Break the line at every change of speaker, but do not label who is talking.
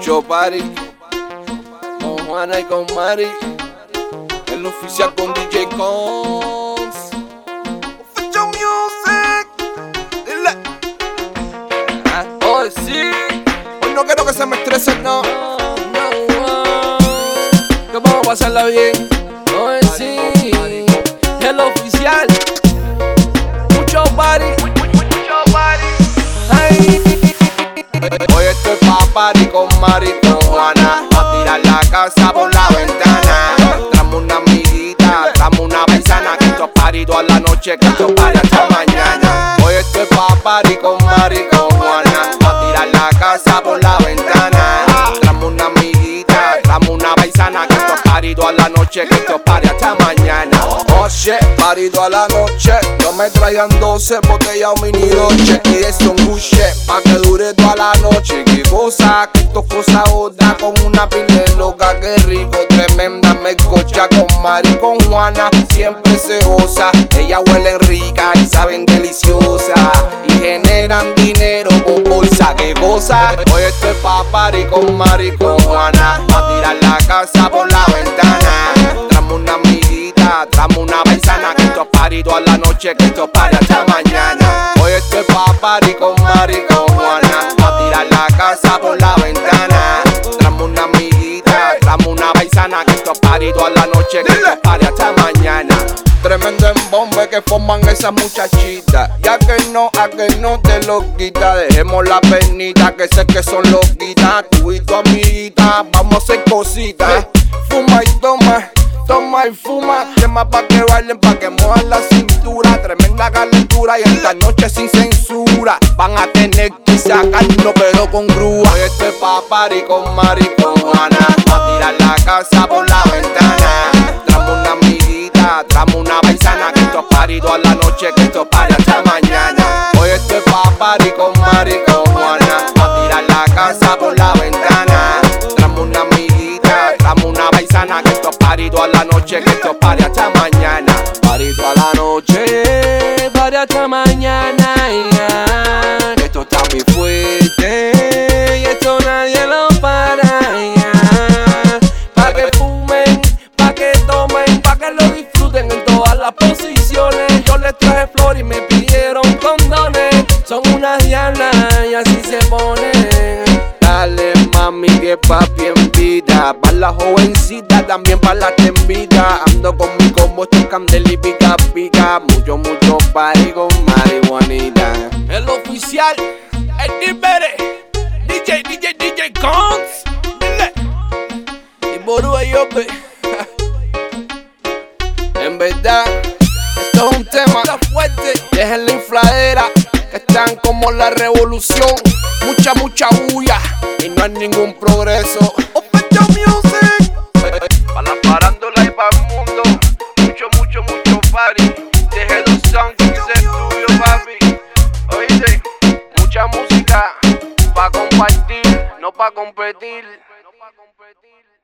mucho party con Juana y con Mari. El oficial con DJ Cons. Official Music. Dile. Oh, sí. Hoy no quiero que se me estresen, no. Que vamos a pasarla bien. Oh, sí. El oficial. Mucho party. Ay. Hoy estoy pa' party con Mari y con Juana. Pa' tirar la casa por la ventana. Tramos una amiguita, tramos una paisana. Que esto es party toda la noche, que esto es party hasta mañana. Hoy estoy pa' party con Mari y con Juana. Pa' tirar la casa por la ventana. Tramos una amiguita, tramos una paisana. Que esto es party toda la noche, que esto es party hasta mañana. Oh shit, party toda la noche. No me traigan 12 botellas o mini doche. Y eso un buche, pa' que dure toda la noche. Qué cosa, que esto cosa otra. Con una pila loca, qué rico, tremenda melcocha. Con Mari y con Juana siempre se goza. Ellas huelen rica y saben deliciosa. Y generan dinero con bolsa, qué cosa. Hoy estoy pa' party con Mari y con Juana. Pa' tirar la casa por la ventana. Tramos una amiguita, tramos una paisana. Que esto es party toda la noche, que esto es party hasta mañana. Hoy estoy pa' party con Mari y con Juana. Pa' tirar la casa por la ventana. Tramos una amiguita, tramos una paisana. Que esto es party toda la noche, que esto es party hasta mañana. Tremendo embombe que forman esas muchachitas. Y a que no te lo quita. Dejemos la penita, que sé que son loquitas. Tú y tu amiguita, vamos a hacer cositas. Fuma y toma, toma y fuma. Tema pa' que bailen, pa' que muevan la cintura. Tremenda calentura y esta noche sin censura. Van a tener que sacarlo pero con grúa. Hoy estoy pa' party con Mari y con Juana. Pa' tirar la casa por la ventana. Tramos una amiguita, tramos una paisana. Que esto es party toda la noche, que esto es party hasta mañana. Hoy estoy pa' party con Mari y con Juana. Pa' tirar la casa por la ventana. Tramos una amiguita, tramos una paisana. Que esto es party toda la noche, que esto es party hasta mañana. Party toda la noche, party hasta mañana. Yeah. Esto está muy fuerte y esto nadie lo para. Yeah. Pa' que fumen, pa' que tomen, pa' que lo disfruten en todas las posiciones. Yo les traje flor y me pidieron condones. Son unas diablas y así se ponen. Dale mami que papi en vida. Pa' la jovencita, también pa' la tembita. Ando con mi combo, estoy candela y pica pica. Mucho party con marihuanita. El oficial, el Timbere, DJ Cons. Dile. Y Ború y Yope. En verdad, esto es un tema fuerte. Dejen la infladera, que están como la revolución. Mucha bulla y no hay ningún progreso. Official Music. Pa' la farándula y pa' el mundo. Mucho party. Deje los sound que se estudio, papi. Oíste, mucha música pa' compartir, no pa' competir.